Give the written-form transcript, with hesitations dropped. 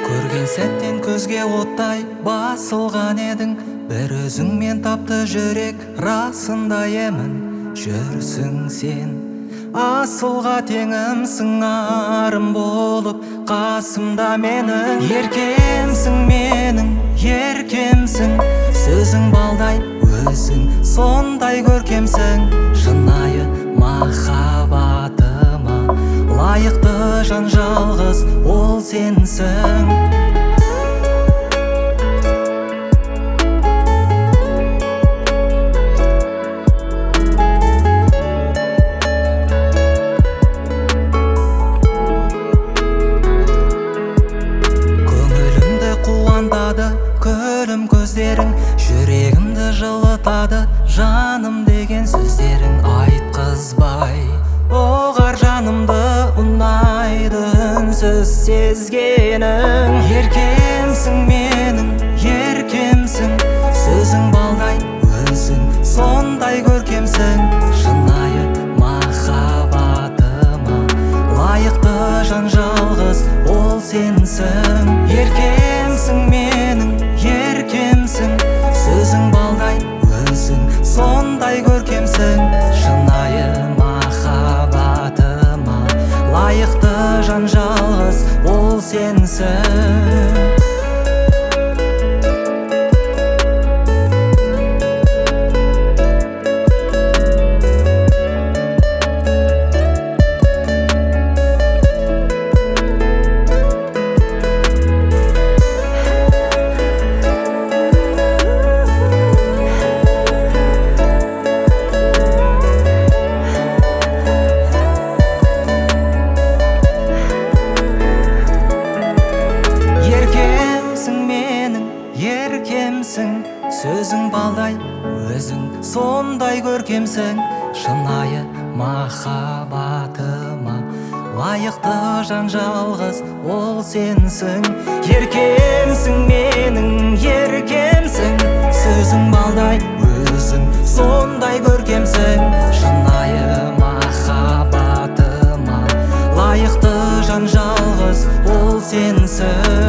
Көрген сәттен көзге оттай басылған едің, бір өзіңмен тапты жүрек расында емін. Жүрсің сен асылға теңімсің, арым болып қасымда менің. Еркемсің менің, еркемсің, сөзің балдай, өзің сондай көркемсің. Шынайы махаббатыма лайықты жан жалғыз ол сенсің. Көңілімді қуантады күлім көздерің, жүрегімді жылытады жаным деген сөздерің. Айтқызбай оғар жанымды ұнайды үнсіз сезгенің. Еркемсің менің, еркемсің, сөзің балдай, өзің сондай көркемсің. Шынайы махаббатыма лайықты жан жалғыз ол сенсің. Еркемсің менің, еркемсің, сөзің балдай, өзің сондай көркемсің. Шынайы махаббатыма лайықты жан жалғыз ол сенсің. Еркемсің, сөзің балдай, өзің сондай көркемсің. Шынайы махаббатыма лайықты жан жалғыз ол сенсің. Еркемсің менің, еркемсің, сөзің балдай, өзің сондай көркемсің. Шынайы махаббатыма лайықты жан жалғыз ол сенсің.